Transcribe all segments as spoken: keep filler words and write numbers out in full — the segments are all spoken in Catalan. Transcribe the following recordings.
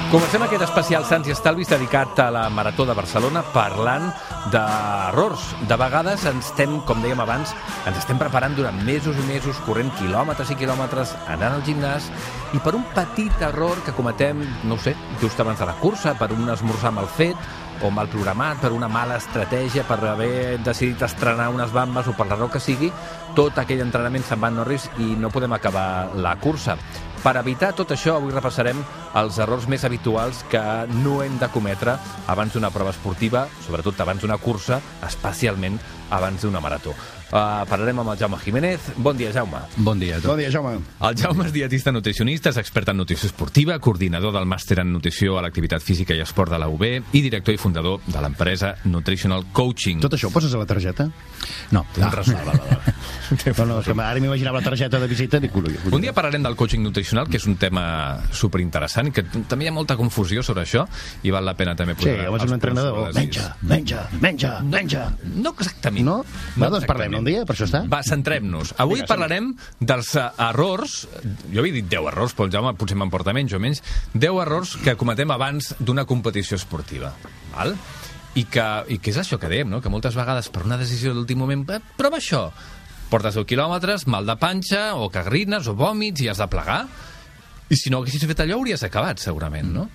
Comencem aquest especial Sants i Estalvis dedicat a la Marató de Barcelona parlant d'errors. De vegades ens estem, com dèiem abans, ens estem preparant durant mesos i mesos, corrent quilòmetres i quilòmetres, anant al gimnàs, i per un petit error que cometem, no ho sé, just abans de la cursa, per un esmorzar mal fet, o mal programat, per una mala estratègia, per haver decidit estrenar unes bambes o per la raó que sigui, tot aquell entrenament se'n va en orris i no podem acabar la cursa. Per evitar tot això, avui repassarem els errors més habituals que no hem de cometre abans d'una prova esportiva, sobretot abans d'una cursa, especialment abans d'una marató. Uh, parlarem amb el Jaume Jiménez. Bon dia, Jaume. Bon dia a tots. Bon dia, Jaume. El Jaume és dietista nutricionista, és expert en nutrició esportiva, coordinador del màster en nutrició a l'activitat física i esport de la U B i director i fundador de l'empresa Nutritional Coaching. Tot això ho poses a la targeta? No. Té un resol, va, va, va. No, no, és que ara m'imaginava la targeta de visita i dic, un dia parlarem del coaching nutricional, que és un tema superinteressant, que també hi ha molta confusió sobre això i val la pena també posar... Sí, llavors un entrenador, menja, menja, menja, menja... No exactament. No? No, doncs parlem un dia, per això està. Va, centrem-nos. Avui Vinga, parlarem dels errors, jo havia dit deu errors, però el Jaume potser m'emporta menys o menys, deu errors que cometem abans d'una competició esportiva. Val? I que, i que és això que dèiem, no? Que moltes vegades per una decisió d'últim moment, eh, prova això. Portes deu quilòmetres, mal de panxa, o cagrines, o vòmits, i has de plegar. I si no haguessis fet allò, hauries acabat, segurament, no?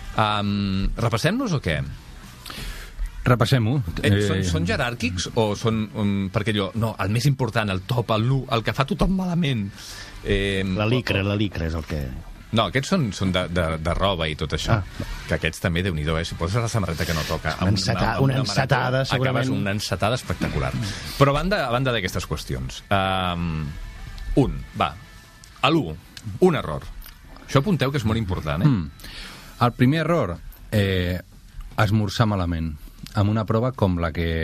Um, Repassem-nos o què? Repassem-ho. Eh, són, són jeràrquics o són... Um, perquè allò, no, el més important, el top, el l'u, el que fa tothom malament... Eh, la licra, o, la licra és el que... No, aquests són, són de, de, de roba i tot això. Ah. Que aquests també, Déu-n'hi-do, eh? Si poses la samarreta que no toca... Una, enceta, una, una, una encetada, marató, segurament. Acabes una encetada espectacular. Però a banda, a banda d'aquestes qüestions... Um, un, va. A l'u, un error. Això apunteu que és molt important, eh? Mm. El primer error, eh, esmorzar malament. Amb una prova com la que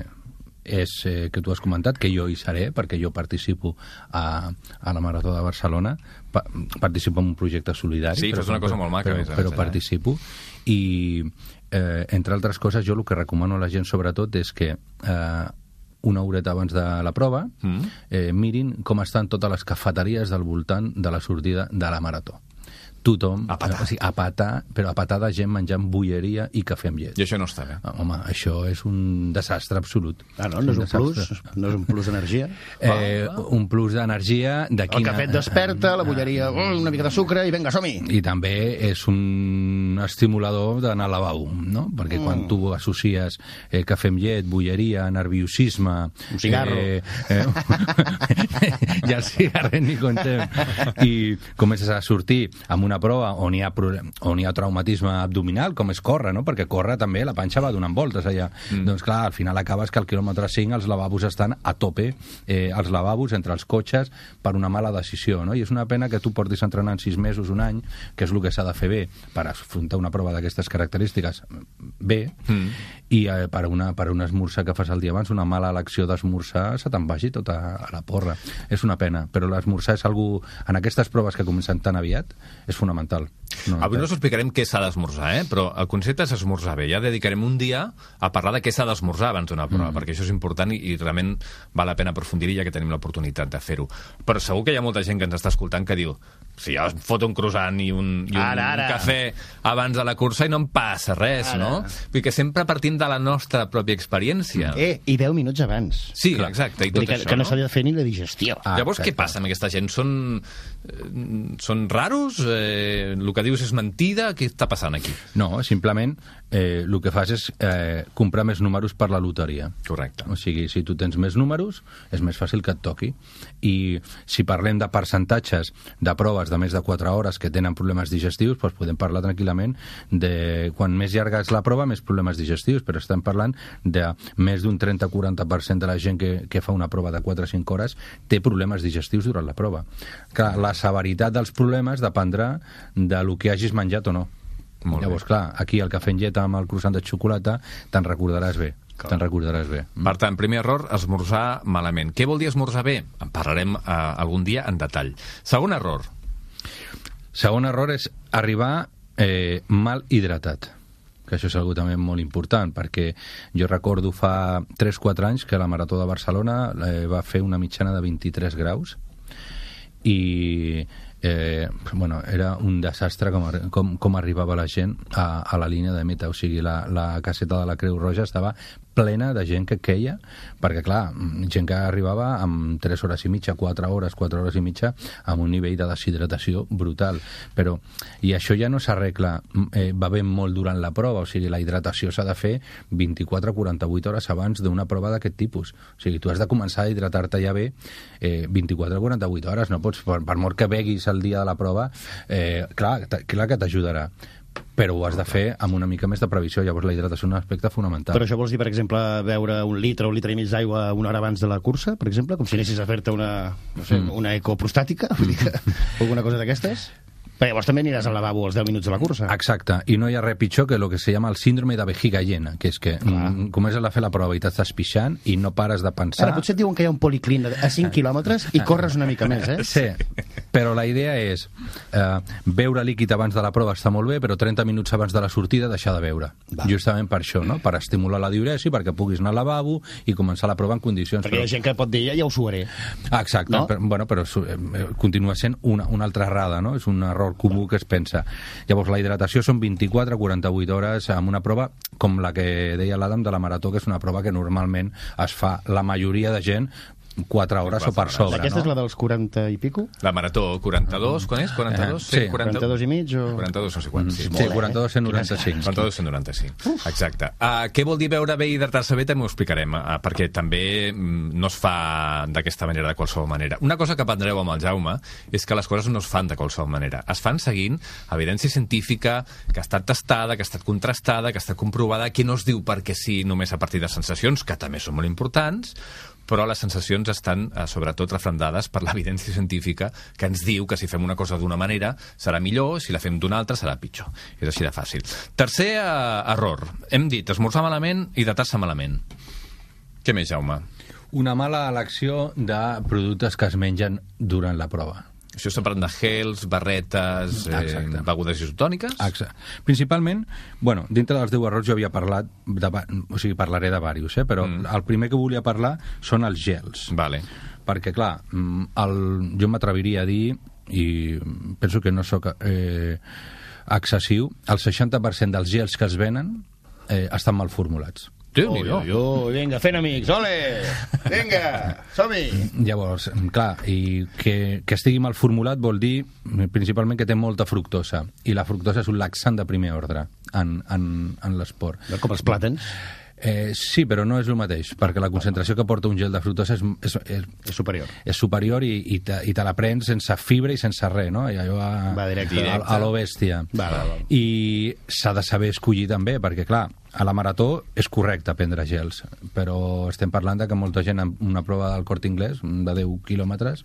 és eh, que tu has comentat, que jo hi seré, perquè jo participo a, a la Marató de Barcelona, pa, participo en un projecte solidari. Sí, però, és una cosa molt maca. Però, més, però eh? participo, i eh, entre altres coses, jo el que recomano a la gent sobretot és que eh, una horeta abans de la prova mm. eh, mirin com estan totes les cafeteries del voltant de la sortida de la Marató. Tothom, a patar. O sigui, a patar, però a patar de gent menjant bolleria i cafè amb llet. I això no està bé. Home, això és un desastre absolut. Ah, no? No és un, un plus? No és un plus d'energia? Eh, un plus d'energia de quina... El cafè et desperta, la bolleria, una mica de sucre i vinga, som-hi! I també és un estimulador d'anar al lavabo, no? Perquè mm. quan tu associes eh, cafè amb llet, bolleria, nerviosisme... Un cigarro. Eh, eh, ja el cigarret ni contem. I comences a sortir amb una prova on hi ha, on hi ha traumatisme abdominal, com és córrer, no? Perquè córrer també, la panxa va donant voltes allà. Mm. Doncs clar, al final acabes que al quilòmetre cinc els lavabos estan a tope, eh, els lavabos entre els cotxes, per una mala decisió, no? I és una pena que tu portis entrenant sis mesos, un any, que és el que s'ha de fer bé per afrontar una prova d'aquestes característiques bé, mm. i eh, per, una, per un esmorzar que fas el dia abans, una mala elecció d'esmorzar, se te'n vagi tota a la porra. És una pena, però l'esmorzar és algú, en aquestes proves que comencen tan aviat, és fonamental. No, Avui no us explicarem què s'ha d'esmorzar, eh? Però el concepte és esmorzar bé. Ja dedicarem un dia a parlar de què s'ha d'esmorzar abans d'una prova, mm. perquè això és important i, i realment val la pena aprofundir-hi ja que tenim l'oportunitat de fer-ho. Però segur que hi ha molta gent que ens està escoltant que diu si jo em foto un croissant i un, i un, ara, ara. un cafè abans de la cursa i no em passa res, ara. No? Vull que sempre partim de la nostra pròpia experiència. Eh, i deu minuts abans. Sí, clar. Exacte. I tot que, això, que no, no? s'havia de fer ni la digestió. Ah, Llavors, exacte. Què passa amb aquesta gent? Són, són raros? Eh, el que dius és mentida? Què està passant aquí? No, simplement eh, el que fas és eh, comprar més números per la loteria. Correcte. O sigui, si tu tens més números, és més fàcil que et toqui. I si parlem de percentatges de proves de més de quatre hores que tenen problemes digestius, doncs podem parlar tranquil·lament de quan més llarga és la prova, més problemes digestius, però estem parlant de més d'un trenta a quaranta per cent de la gent que, que fa una prova de quatre a cinc hores té problemes digestius durant la prova. Clar, la severitat dels problemes dependrà de lo que hagis menjat o no. Molt Llavors, bé. Clar, aquí el cafè amb llet amb el croissant de xocolata te'n recordaràs bé. Te'n recordaràs bé. Per tant, primer error, esmorzar malament. Què vol dir esmorzar bé? En parlarem eh, algun dia en detall. Segon error. Segon error és arribar eh, mal hidratat, que això és algo també molt important, perquè jo recordo fa tres o quatre anys que la Marató de Barcelona eh, va fer una mitjana de vint-i-tres graus i eh, bueno, era un desastre com, com, com arribava la gent a, a la línia de meta, o sigui, la, la caseta de la Creu Roja estava plena de gent que queia, perquè clar, gent que arribava amb tres hores i mitja, quatre hores, quatre hores i mitja, amb un nivell de deshidratació brutal. Però, i això ja no s'arregla eh, bevent molt durant la prova, o sigui, la hidratació s'ha de fer vint-i-quatre a quaranta-vuit hores abans d'una prova d'aquest tipus. O sigui, tu has de començar a hidratar-te ja bé eh, vint-i-quatre a quaranta-vuit hores, no pots, per, per molt que beguis el dia de la prova, eh, clar, clar que t'ajudarà, però ho has de fer amb una mica més de previsió. Llavors la hidratació és un aspecte fonamental. Però això vols dir, per exemple, beure un litre o un litre i mig d'aigua una hora abans de la cursa, per exemple? Com si anessis a fer-te una, no sé, mm. una ecoprostàtica? Alguna cosa d'aquestes? Perquè llavors també aniràs al lavabo als deu minuts de la cursa. Exacte, i no hi ha res pitjor que el que se llama el síndrome de vejiga llena, que és que mm, comences a fer la prova i t'estàs pixant i no pares de pensar... Ara, potser et diuen que hi ha un policlín a cinc quilòmetres i corres una mica més, eh? Sí, però la idea és eh, beure líquid abans de la prova està molt bé, però trenta minuts abans de la sortida deixar de beure. Va. Justament per això, no? Per estimular la diuresi, perquè puguis anar al lavabo i començar la prova en condicions. Perquè però... hi ha gent que pot dir, ja, ja ho suaré. Ah, exacte, no? però, bueno, però eh, continua sent una, una altra errada, no? És un error comú que es pensa. Llavors, la hidratació són vint-i-quatre a quaranta-vuit hores amb una prova com la que deia l'Adam de la marató, que és una prova que normalment es fa la majoria de gent quatre hores o per sobre. Aquesta no? és la dels quaranta i pico? La marató, quaranta-dos, quan és? quaranta-dos? Eh, sí, quaranta-dos i mig o... quaranta-dos, no sé quant, sí. Sí, quaranta-dos cent noranta-cinc. quaranta-dos cent noranta-cinc, exacte. Uh, què vol dir beure bé i hidratar-se bé? També ho explicarem, uh, perquè també mm, no es fa d'aquesta manera, de qualsevol manera. Una cosa que aprendreu amb el Jaume és que les coses no es fan de qualsevol manera. Es fan seguint evidència científica que ha estat testada, que ha estat contrastada, que ha estat comprovada, que no es diu perquè sí només a partir de sensacions, que també són molt importants, però les sensacions estan, eh, sobretot, refrendades per l'evidència científica que ens diu que si fem una cosa d'una manera serà millor, si la fem d'una altra serà pitjor. És així de fàcil. Tercer eh, error. Hem dit esmorzar malament i hidratar-se malament. Què més, Jaume? Una mala elecció de productes que es mengen durant la prova. Això estem parlant de gels, barretes, eh, begudes isotòniques? Exacte. Principalment, bueno, dintre dels deu errors jo havia parlat, de, o sigui, parlaré de diversos, eh? Però mm. el primer que volia parlar són els gels. Vale. Perquè, clar, el, jo m'atreviria a dir, i penso que no sóc eh, excessiu, el seixanta per cent dels gels que es venen eh, estan mal formulats. Déu-n'hi-do. Oh, jo, vinga, fent amics, ole! Vinga, som-hi! Llavors, clar, i que, que estigui mal formulat vol dir principalment que té molta fructosa, i la fructosa és un laxant de primer ordre en, en, en l'esport. Com els plàtans? Eh, sí, però no és el mateix, perquè la concentració que porta un gel de fructosa és, és, és, és superior. És superior i, i, te, i te la prens sense fibra i sense res, no? I allò a, va directe, a, a lo bèstia. Va, va, va. I s'ha de saber escollir també, perquè, clar, a la marató és correcte prendre gels, però estem parlant de que molta gent en una prova del Corte Inglés, de deu quilòmetres,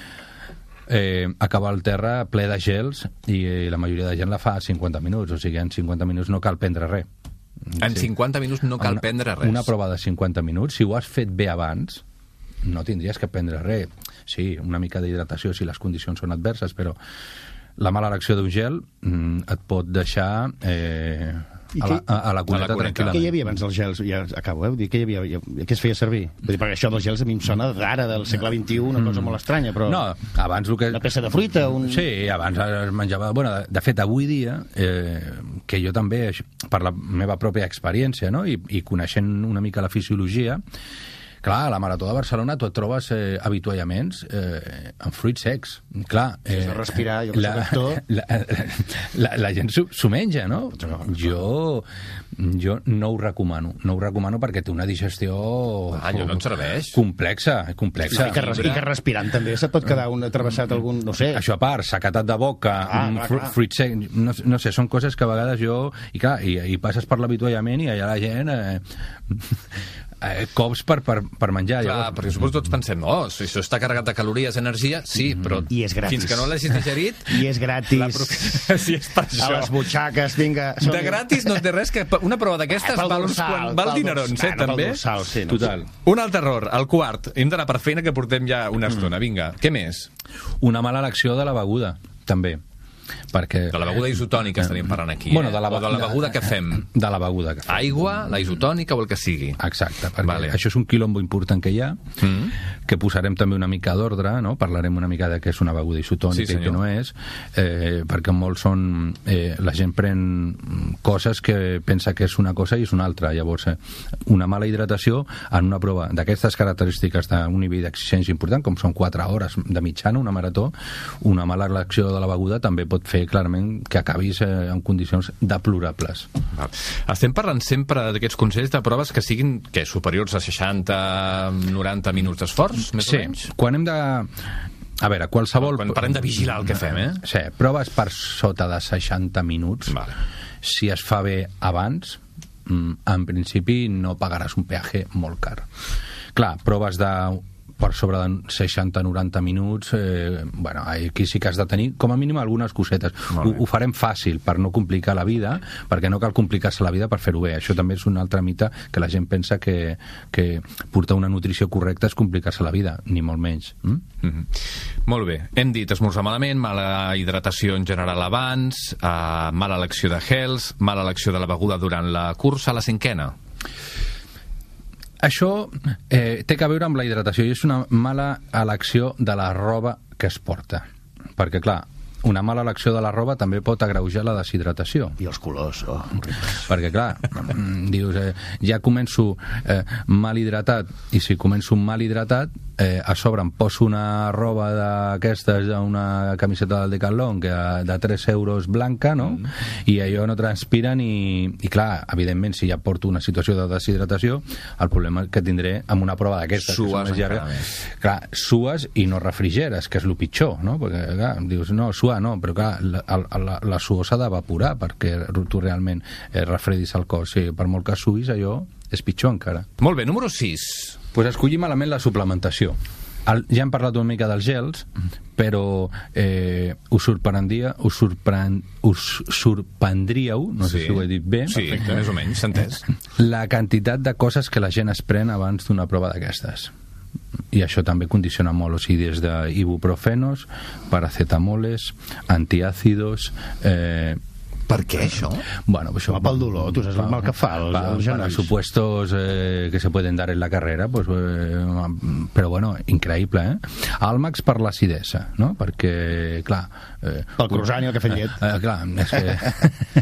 eh, acaba al terra ple de gels i la majoria de gent la fa a cinquanta minuts, o sigui, en cinquanta minuts no cal prendre res. En sí. cinquanta minuts no cal una, prendre res. Una prova de cinquanta minuts, si ho has fet bé abans, no tindries que prendre res. Sí, una mica d'hidratació si les condicions són adverses, però la mala elecció d'un gel mm, et pot deixar eh, a, la, a, a la cuneta tranquil·lament. Què hi havia abans dels gels? Ja acabo, eh? Vull dir, què hi havia? Què es feia servir? Vull dir, perquè això dels gels a mi em sona d'ara, del segle vint-i-u, una cosa molt estranya, però... No, abans el que... Una peça de fruita, un... Sí, abans es menjava... Bueno, de, de fet, avui dia, eh, que jo també, per la meva pròpia experiència, no?, i, i coneixent una mica la fisiologia, clar, a la Marató de Barcelona tu et trobes eh, avituallaments eh, amb fruits secs. Clar, eh, si respirar, jo la, la, la, la gent s'ho menja, no? Jo, jo no ho recomano. No ho recomano perquè té una digestió ah, no et serveix. complexa. complexa. I, que, I que respirant també se't pot quedar un travessat algun, no sé. Això a part, sequetat de boca, ah, fr fruit sec, no, no sé, són coses que a vegades jo... I clar, i, i passes per l'avituallament i allà la gent... Eh, Eh, cops per, per, per menjar. Clar, llavors... perquè suposo tots pensem, oh, si això està carregat de calories, energia, sí, però I és gratis. Fins que no l'hagis digerit... I és gratis. La prof... sí, és per això. A les butxaques, vinga... Som... De gratis no té res, que una prova d'aquestes val uns quan... val dinerons, eh, també? Dorsal, sí, no. Total. Un altre error, el quart. Hem d'anar per feina, que portem ja una estona. Vinga, què més? Una mala elecció de la beguda, també. perquè... De la beguda isotònica estaríem parlant aquí, bueno, eh? de la, o de la beguda que fem. De la beguda que fem. Aigua, la isotònica o el que sigui. Exacte, perquè vale. això és un quilombo important que hi ha, mm. que posarem també una mica d'ordre, no? Parlarem una mica de què és una beguda isotònica sí, i què no és, eh, perquè molts són... Eh, la gent pren coses que pensa que és una cosa i és una altra. Llavors, eh, una mala hidratació en una prova d'aquestes característiques d'un nivell d'exigència important, com són quatre hores de mitjana, una marató, una mala elecció de la beguda també pot fer clarament que acabis eh, en condicions deplorables. Val. Estem parlant sempre d'aquests consells de proves que siguin què, superiors a seixanta noranta minuts d'esforç, més sí, o menys? Quan hem de... A veure, qualsevol... Quan parlem de vigilar el que fem, eh? Sí, proves per sota de seixanta minuts. Vale. Si es fa bé abans, en principi no pagaràs un peatge molt car. Clar, proves de per sobre de seixanta noranta minuts, eh, bueno, aquí sí que has de tenir com a mínim algunes cosetes. Ho, ho farem fàcil per no complicar la vida, perquè no cal complicar-se la vida per fer-ho bé. Això també és un altre mite que la gent pensa que, que portar una nutrició correcta és complicar-se la vida, ni molt menys. Mm? Mm-hmm. Molt bé. Hem dit esmorzar malament, mala hidratació en general abans, eh, mala elecció de gels, mala elecció de la beguda durant la cursa, la cinquena. Això eh, té a veure amb la hidratació i és una mala elecció de la roba que es porta. Perquè, clar, una mala elecció de la roba també pot agreujar la deshidratació. I els colors, oh. Perquè, clar, dius, eh, ja començo eh, mal hidratat, i si començo mal hidratat, eh, a sobre em poso una roba d'aquestes, una camiseta del Decathlon que de tres euros blanca, no? Mm. I allò no transpira ni... I clar, evidentment, si ja porto una situació de deshidratació, el problema que tindré amb una prova d'aquestes, que són més llargues, clar, sues i no refrigeres, que és el pitjor, no? Perquè, clar, dius, no, suar no, però clar, la, la, la suor s'ha d'evaporar perquè tu realment eh, refredis el cos. Sí, per molt que suïs, allò és pitjor encara. Molt bé, número sis. Pues escollim malament la suplementació. El, ja hem parlat una mica dels gels, però eh, us sorprendria, us, sorprend, us sorprendríeu, no sé sí. si ho he dit bé, sí, perfecte, més o menys, s'ha entès, la quantitat de coses que la gent es pren abans d'una prova d'aquestes. I això també condiciona molt, o sigui, des d'ibuprofenos, paracetamoles, antiàcidos... Eh, Per què, això? Bueno, pues això... Pel dolor, tu saps el mal que fa els, pa, els genolls. Para supuestos eh, que se pueden dar en la carrera, pues, eh, però bueno, increïble, eh? Àlmax per l'acidesa, no? Perquè, clar... Eh, Pel croissant i el cafè amb llet. Eh, eh, clar, és que...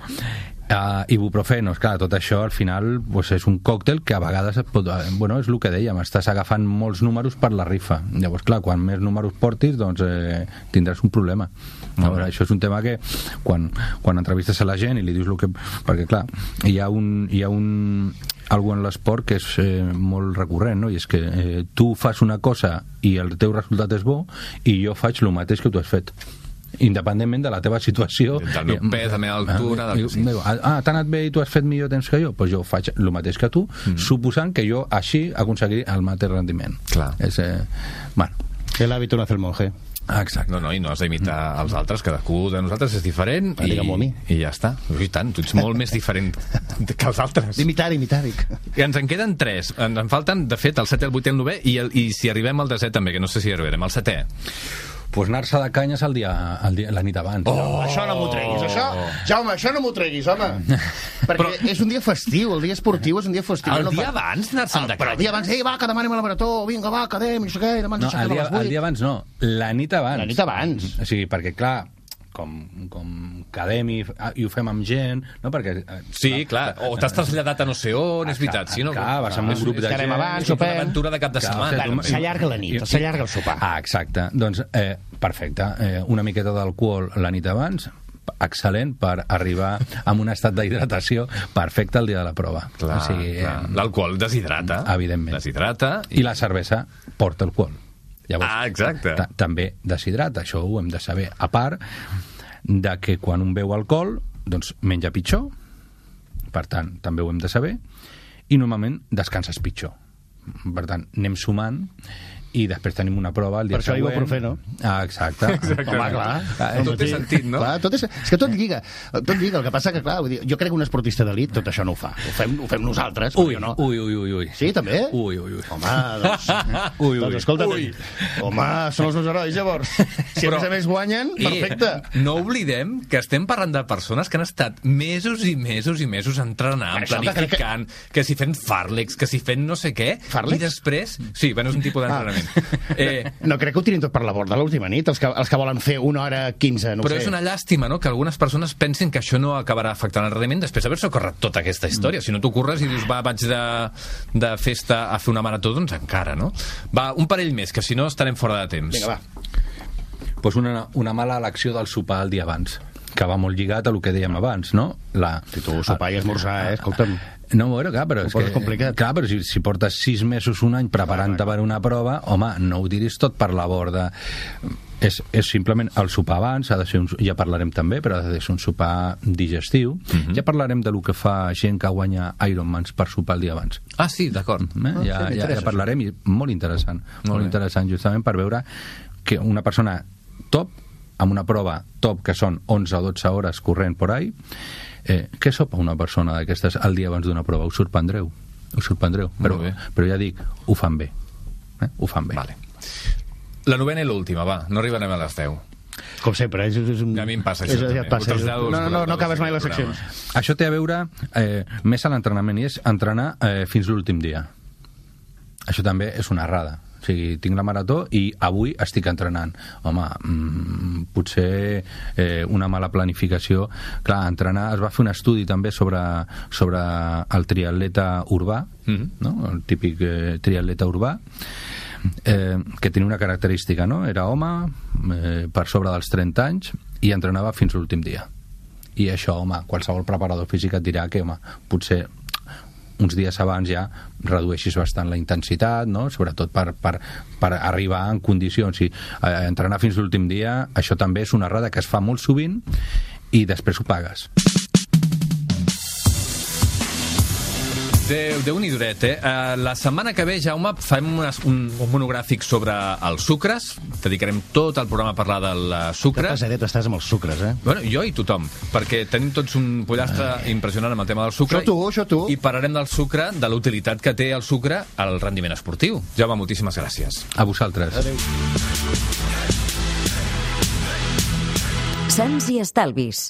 Uh, ibuprofenos, clar, tot això al final pues, és un còctel que a vegades et pot, bueno, és el que dèiem, estàs agafant molts números per la rifa, llavors clar, quan més números portis doncs eh, tindràs un problema. Llavors, això és un tema que quan, quan entrevistes a la gent i li dius el que... perquè clar, hi ha un, hi ha un algo en l'esport que és eh, molt recurrent, no? I és que eh, tu fas una cosa i el teu resultat és bo i jo faig el mateix que tu has fet, independentment de la teva situació, del meu pes, de la meva altura, del que sí. Ah, t'ha anat bé i tu has fet millor temps que jo? Doncs pues jo faig el mateix que tu, mm. suposant que jo així aconseguiré el mateix rendiment. Clar. És, eh, bueno. El hábito no hace el monje. Ah, exacte. No, no, i no has d'imitar mm. els altres, cadascú de nosaltres és diferent i, i ja està. I tant, tu ets molt més diferent que els altres. D'imitar, imitar. I ens en queden tres. Ens en falten, de fet, el setè, el vuitè, el novè i, el, i si arribem al desè també, que no sé si arribarem. El setè. Pues anar-se de canyes el dia, el dia, la nit abans. Oh, no, això no m'ho treguis, això... Jaume, això no m'ho treguis, home. Perquè però... és un dia festiu, el dia esportiu és un dia festiu. El no dia fa... abans anar-se'n de canyes? Però el dia abans, ei, va, que demanem a la marató, vinga, va, quedem, no sé què, demà no, el, dia, el dia abans no, la nit abans. La nit abans. O sigui, perquè, clar, com, com quedem i, i ho fem amb gent, no? Perquè... Sí, clar, o t'has traslladat a no sé on, és veritat, sí, no? Clar, vas amb un grup de gent... abans, sopem... Una aventura de cap de setmana. S'allarga la nit, s'allarga el sopar. Ah, exacte. Doncs, eh, perfecte. Eh, una miqueta d'alcohol la nit abans, excel·lent per arribar amb un estat d'hidratació perfecte el dia de la prova. Clar, o sigui, clar. Eh, l'alcohol deshidrata. Evidentment. Deshidrata. I... I la cervesa porta alcohol. Llavors, ah, exacte. També deshidrata, això ho hem de saber. A part de que quan un beu alcohol, doncs menja pitjor, per tant, també ho hem de saber, i normalment descanses pitjor. Per tant, anem sumant i després tenim una prova el dia Per això següent. ibuprofeno. Ah, exacte. Exacte. Home, clar. Ah, tot té sentit, no? Clar, tot és, és que tot lliga. Tot lliga. El que passa que, clar, vull dir, jo crec que un esportista d'elit tot això no ho fa. Ho fem, ho fem nosaltres. Ui, no. ui, ui, ui, ui. Sí, també? Ui, ui, ui. Home, doncs... Ui, ui. Doncs escolta, Ui. home, són els meus herois, llavors. Si Però- a més a més guanyen, perfecte. I no oblidem que estem parlant de persones que han estat mesos i mesos i mesos entrenant, Això que planificant, que, que si fent fàrlecs, que si fent no sé què, Fàrlecs? i després... Sí, bueno, és un tipus d'entrenament. Ah. Eh, No crec que ho tirin tot per la borda l'última nit, els que, els que volen fer una hora quinze, no ho però sé. és una llàstima, no?, que algunes persones pensin que això no acabarà afectant el rendiment després d'haver-se corret tota aquesta història. Si no t'ho corres i dius, va, vaig de, de festa a fer una marató, doncs encara, no? Va, un parell més, que si no estarem fora de temps. Vinga, va. Pues una, una mala elecció del sopar el dia abans, que va molt lligat a lo que dèiem abans, no? La, Si tu sopar i esmorzar, eh? Escolta'm. No, bueno, clar, però Ho és poses que, complicat. clar, però si, si portes sis mesos, un any preparant-te per una prova, home, no ho diris tot per la borda. És, és simplement el sopar abans, ha de ser un, ja parlarem també, però ha de ser un sopar digestiu. Mhm. Ja parlarem de lo que fa gent que guanya Ironmans per sopar el dia abans. Ah, sí, d'acord. Eh? Ah, Ja, sí, ja, m'interessa, ja parlarem, i molt interessant. Molt Molt bé. interessant, justament per veure que una persona top, amb una prova top, que són onze o dotze hores corrent por ahí, eh, què sopa una persona d'aquestes el dia abans d'una prova? Us sorprendreu. Us sorprendreu. Però, bé. però ja dic, ho fan bé. Eh? Ho fan bé. Vale. La novena i l'última, va, no arribarem a les deu. Com sempre, és, és un... A mi em passa això és, també. ja et passa, Ho és, trasllado no, als no, no, no col·laboradors acabes mai les d'aquest seccions. programa. Això té a veure eh, més a l'entrenament, i és entrenar eh, fins l'últim dia. Això també és una errada. O sigui, tinc la marató i avui estic entrenant. Home, mmm, potser eh, una mala planificació. Clar, entrenar... Es va fer un estudi també sobre, sobre el triatleta urbà, Mhm. no? El típic eh, triatleta urbà, eh, que tenia una característica, no? Era home, eh, per sobre dels trenta anys, i entrenava fins l'últim dia. I això, home, qualsevol preparador físic et dirà que, home, potser uns dies abans ja redueixis bastant la intensitat, no? Sobretot per, per, per arribar en condicions. I eh, entrenar fins l'últim dia, això també és una errada que es fa molt sovint i després ho pagues. Déu, Déu n'hi duret, eh? Uh, la setmana que ve, Jaume, farem un, un, un monogràfic sobre els sucres. Dedicarem tot el programa a parlar del uh, Que sucre. pesadet estàs amb els sucres, eh? Bueno, jo i tothom, perquè tenim tots un pollastre impressionant amb el tema del sucre. Això tu, això tu. I parlarem del sucre, de la utilitat que té el sucre al rendiment esportiu. Jaume, moltíssimes gràcies. A vosaltres. Adéu. Sants i Estalvis,